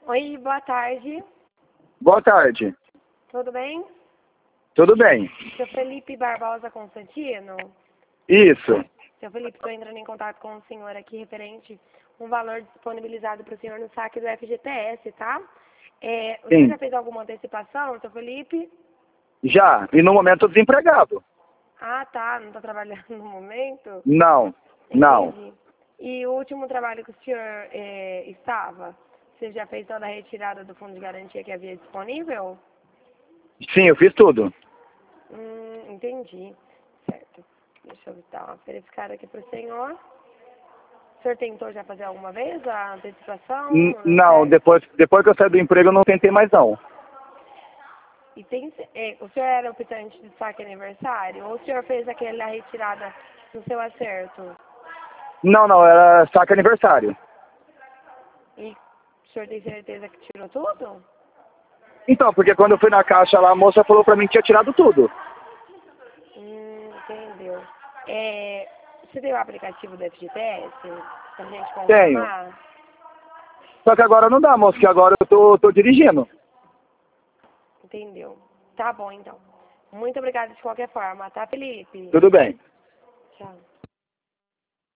Oi, boa tarde. Boa tarde. Tudo bem? Tudo bem? Seu Felipe Barbosa Constantino? Isso. Seu Felipe, estou entrando em contato com o senhor aqui referente um valor disponibilizado para o senhor no saque do FGTS, tá? O senhor já fez alguma antecipação, seu Felipe? Já. E no momento desempregado. Ah, tá. Não está trabalhando no momento? Não. Não. Entendi. E o último trabalho que o senhor estava, você já fez toda a retirada do fundo de garantia que havia disponível? Sim, eu fiz tudo. Entendi. Certo. Deixa eu dar uma verificada aqui para o senhor. O senhor tentou já fazer alguma vez a antecipação? Não, depois que eu saí do emprego eu não tentei mais não. E o senhor era optante de saque aniversário? Ou o senhor fez aquela retirada no seu acerto? Não, era saque aniversário. E o senhor tem certeza que tirou tudo? Então, porque quando eu fui na caixa lá, a moça falou pra mim que tinha tirado tudo. Entendeu. Você tem o aplicativo do FGTS pra gente confirmar? Tenho. Só que agora não dá, moça, que agora eu tô dirigindo. Entendeu. Tá bom, então. Muito obrigada de qualquer forma, tá, Felipe? Tudo bem. Tchau.